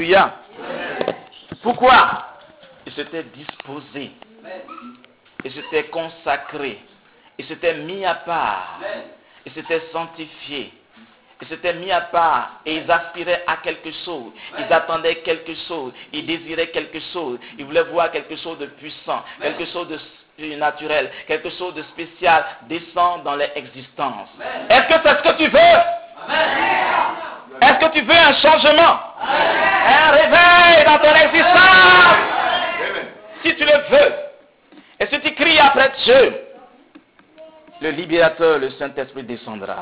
Alléluia. Pourquoi? Il s'était disposé. Il s'était consacré. Il s'était mis à part. Il s'était sanctifié. Ils s'étaient mis à part et ils aspiraient à quelque chose. Ils attendaient quelque chose. Ils désiraient quelque chose. Ils voulaient voir quelque chose de puissant, quelque chose de naturel, quelque chose de spécial descendre dans leur existence. Est-ce que c'est ce que tu veux? Est-ce que tu veux un changement? Un réveil dans ton existence? Si tu le veux, et si tu cries après Dieu, le libérateur, le Saint-Esprit descendra.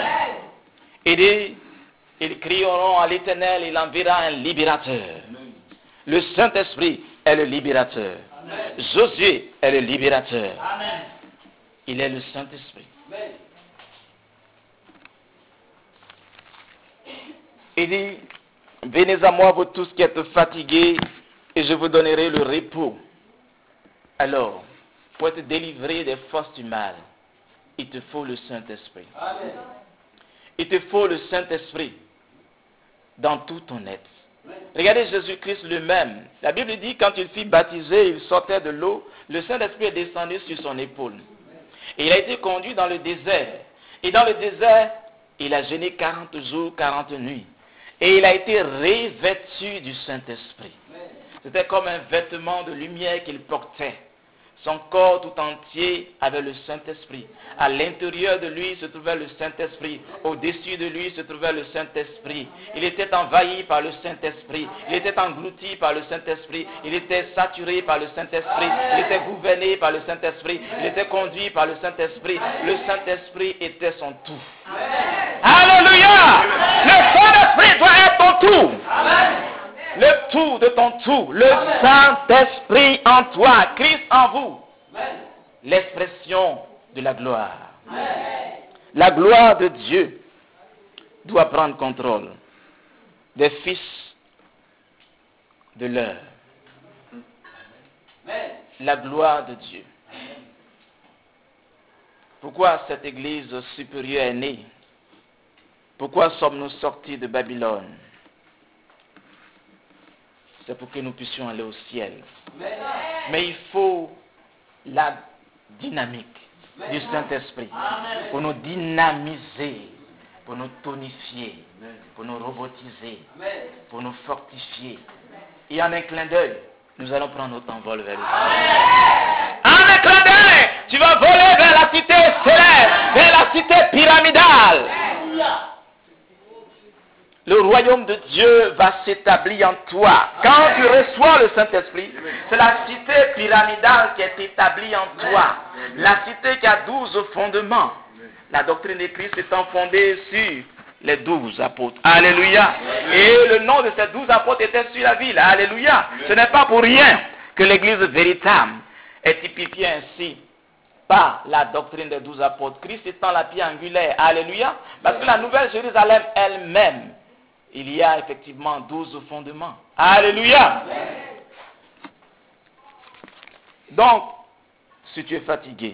Et ils crieront à l'Éternel, il enverra un libérateur. Le Saint-Esprit est le libérateur. Josué est le libérateur. Il est le Saint-Esprit. Il dit, venez à moi vous tous qui êtes fatigués et je vous donnerai le repos. Alors, pour être délivré des forces du mal, il te faut le Saint-Esprit. Il te faut le Saint-Esprit dans tout ton être. Regardez Jésus-Christ lui-même. La Bible dit quand il fut baptisé, il sortait de l'eau, le Saint-Esprit est descendu sur son épaule. Et il a été conduit dans le désert. Et dans le désert, il a jeûné 40 jours, 40 nuits. Et il a été revêtu du Saint-Esprit. C'était comme un vêtement de lumière qu'il portait. Son corps tout entier avait le Saint-Esprit. À l'intérieur de lui se trouvait le Saint-Esprit. Au-dessus de lui se trouvait le Saint-Esprit. Il était envahi par le Saint-Esprit. Il était englouti par le Saint-Esprit. Il était saturé par le Saint-Esprit. Il était gouverné par le Saint-Esprit. Il était conduit par le Saint-Esprit. Le Saint-Esprit était son tout. Alléluia! Le Saint-Esprit doit être ton tout. Le tout de ton tout, le Saint-Esprit en toi, Christ en vous, l'expression de la gloire. La gloire de Dieu doit prendre contrôle des fils de l'heure. La gloire de Dieu. Pourquoi cette église supérieure est née? Pourquoi sommes-nous sortis de Babylone? C'est pour que nous puissions aller au ciel. Mais il faut la dynamique du Saint-Esprit pour nous dynamiser, pour nous tonifier, pour nous robotiser, pour nous fortifier. Et en un clin d'œil, nous allons prendre notre envol vers le ciel. En un clin d'œil, tu vas voler vers la cité céleste, vers la cité pyramidale. Le royaume de Dieu va s'établir en toi. Quand tu reçois le Saint-Esprit, c'est la cité pyramidale qui est établie en toi. La cité qui a 12 fondements. La doctrine de Christ étant fondée sur les 12 apôtres. Alléluia. Et le nom de ces 12 apôtres était sur la ville. Alléluia. Ce n'est pas pour rien que l'église véritable est typifiée ainsi par la doctrine des 12 apôtres. Christ étant la pierre angulaire. Alléluia. Parce que la nouvelle Jérusalem elle-même, il y a effectivement 12 fondements. Alléluia. Donc, si tu es fatigué,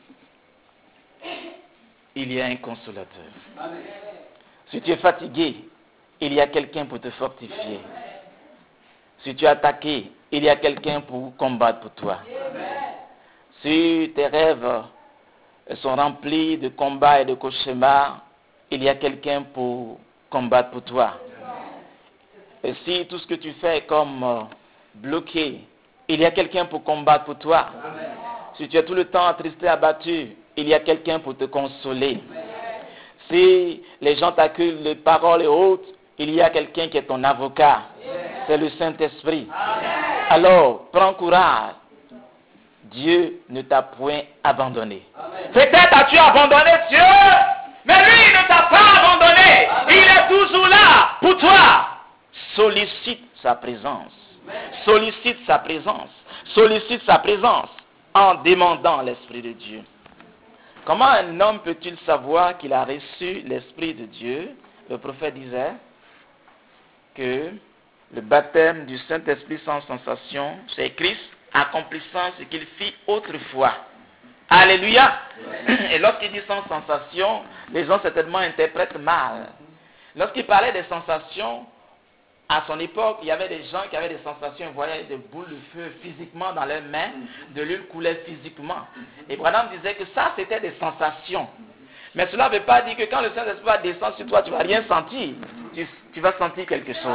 il y a un consolateur. Si tu es fatigué, il y a quelqu'un pour te fortifier. Si tu es attaqué, il y a quelqu'un pour combattre pour toi. Si tes rêves sont remplis de combats et de cauchemars, il y a quelqu'un pour combattre pour toi. Et si tout ce que tu fais est comme bloqué, il y a quelqu'un pour combattre pour toi. Si tu es tout le temps attristé, abattu, il y a quelqu'un pour te consoler. Si les gens t'acculent de paroles et autres, il y a quelqu'un qui est ton avocat. C'est le Saint-Esprit. Alors, prends courage. Dieu ne t'a point abandonné. Peut-être as-tu abandonné Dieu, mais lui ne t'a pas abandonné. Il est toujours là pour toi. Sollicite sa présence. Sollicite sa présence. Sollicite sa présence en demandant l'Esprit de Dieu. Comment un homme peut-il savoir qu'il a reçu l'Esprit de Dieu? Le prophète disait que le baptême du Saint-Esprit sans sensation, c'est Christ accomplissant ce qu'il fit autrefois. Alléluia. Et lorsqu'il dit sans sensation, les gens certainement interprètent mal. Lorsqu'il parlait des sensations, à son époque, il y avait des gens qui avaient des sensations, ils voyaient des boules de feu physiquement dans leurs mains, de l'huile coulait physiquement. Et Branham disait que ça, c'était des sensations. Mais cela ne veut pas dire que quand le Saint-Esprit va descendre sur toi, tu ne vas rien sentir. Tu vas sentir quelque chose.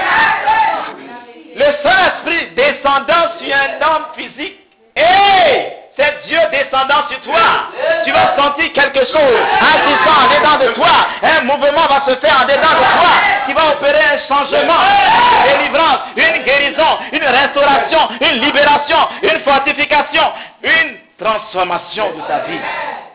Le Saint-Esprit descendant sur un homme physique, c'est Dieu descendant sur toi. Tu vas sentir quelque chose agissant en dedans de toi. Un mouvement va se faire en dedans de toi qui va opérer un changement, une délivrance, une guérison, une restauration, une libération, une fortification, une transformation de ta vie.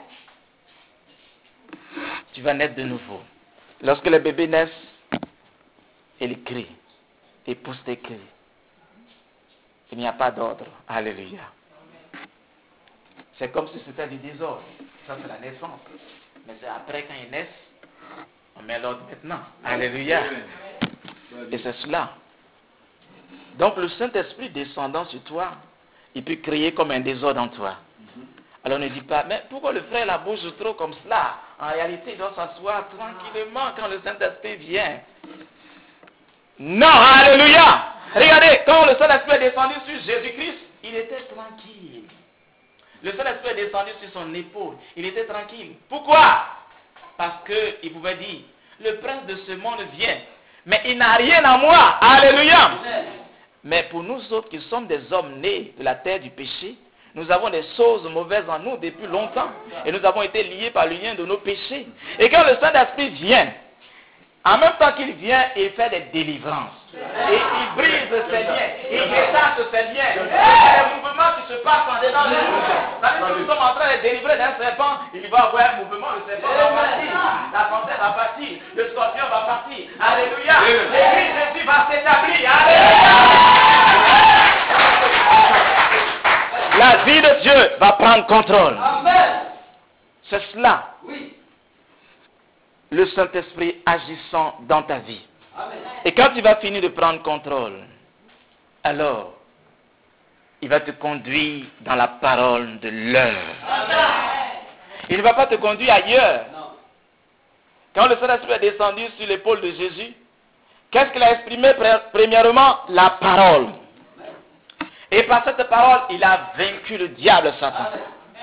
Tu vas naître de nouveau. Lorsque les bébés naissent, ils crient, ils poussent des cris. Il n'y a pas d'ordre. Alléluia. C'est comme si c'était du désordre. Ça, c'est la naissance. Mais c'est après, quand ils naissent, on met l'ordre maintenant. Alléluia. Et c'est cela. Donc, le Saint-Esprit descendant sur toi, il peut créer comme un désordre en toi. Alors, ne dis pas, mais pourquoi le frère la bouge trop comme cela? En réalité, il doit s'asseoir tranquillement quand le Saint-Esprit vient. Non, alléluia. Regardez, quand le Saint-Esprit est descendu sur Jésus-Christ, il était tranquille. Le Saint-Esprit est descendu sur son épaule. Il était tranquille. Pourquoi? Parce qu'il pouvait dire, le prince de ce monde vient, mais il n'a rien à moi. Alléluia. Mais pour nous autres qui sommes des hommes nés de la terre du péché, nous avons des choses mauvaises en nous depuis longtemps. Et nous avons été liés par le lien de nos péchés. Et quand le Saint-Esprit vient, en même temps qu'il vient, il fait des délivrances. Et il brise ses liens. Il détache ses liens. Il y a des mouvements qui se passent en dedans de nous. C'est-à-dire que nous sommes en train de délivrer d'un serpent, il va y avoir un mouvement, le serpent va partir. La panthère va partir. Le scorpion va partir. Alléluia. L'église Jésus va s'établir. Alléluia. La vie de Dieu va prendre contrôle. C'est cela. Oui. Le Saint-Esprit agissant dans ta vie. Amen. Et quand tu vas finir de prendre contrôle, alors, il va te conduire dans la parole de l'heure. Il ne va pas te conduire ailleurs. Non. Quand le Saint-Esprit est descendu sur l'épaule de Jésus, qu'est-ce qu'il a exprimé premièrement? La parole. Et par cette parole, il a vaincu le diable, Satan. Amen.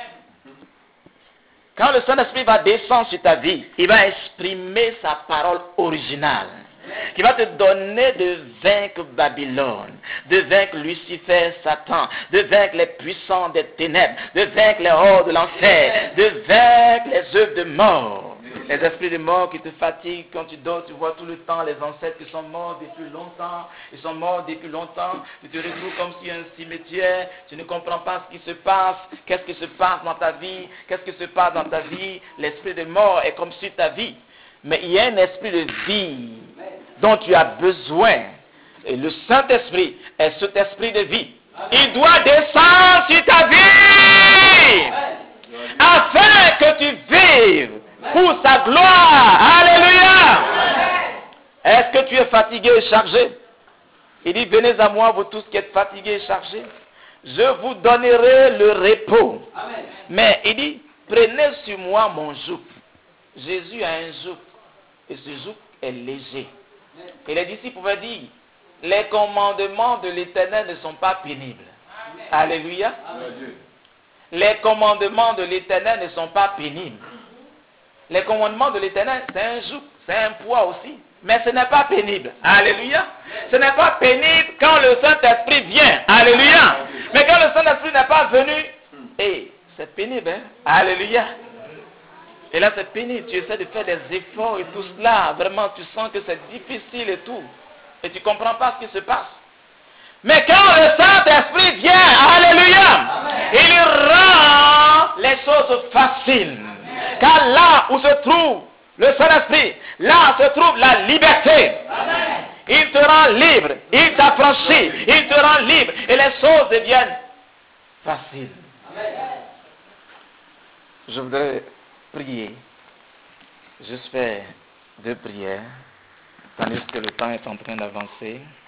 Quand le Saint-Esprit va descendre sur ta vie, il va exprimer sa parole originale, qui va te donner de vaincre Babylone, de vaincre Lucifer, Satan, de vaincre les puissants des ténèbres, de vaincre les hordes de l'enfer, de vaincre les œuvres de mort. Les esprits de mort qui te fatiguent quand tu dors, tu vois tout le temps les ancêtres qui sont morts depuis longtemps. Ils sont morts depuis longtemps. Tu te retrouves comme si un cimetière. Tu ne comprends pas ce qui se passe. Qu'est-ce qui se passe dans ta vie? Qu'est-ce qui se passe dans ta vie? L'esprit de mort est comme sur ta vie. Mais il y a un esprit de vie dont tu as besoin. Et le Saint-Esprit est cet esprit de vie. Il doit descendre sur ta vie afin que tu vives pour sa gloire. Alléluia. Est-ce que tu es fatigué et chargé? Il dit, venez à moi, vous tous qui êtes fatigués et chargés. Je vous donnerai le repos. Amen. Mais il dit, prenez sur moi mon joug. Jésus a un joug. Et ce joug est léger. Et les disciples pouvaient dire, les commandements de l'Éternel ne sont pas pénibles. Amen. Alléluia. Amen. Les commandements de l'Éternel ne sont pas pénibles. Les commandements de l'Éternel, c'est un joug, c'est un poids aussi. Mais ce n'est pas pénible. Alléluia. Ce n'est pas pénible quand le Saint-Esprit vient. Alléluia. Mais quand le Saint-Esprit n'est pas venu, c'est pénible. Hein? Alléluia. Et là, c'est pénible. Tu essaies de faire des efforts et tout cela. Vraiment, tu sens que c'est difficile et tout. Et tu ne comprends pas ce qui se passe. Mais quand le Saint-Esprit vient, alléluia, il rend les choses faciles. Car là où se trouve le Saint-Esprit, là se trouve la liberté. Amen. Il te rend libre, il t'affranchit, il te rend libre et les choses deviennent faciles. Amen. Je voudrais prier, juste faire 2 prières, tandis que le temps est en train d'avancer.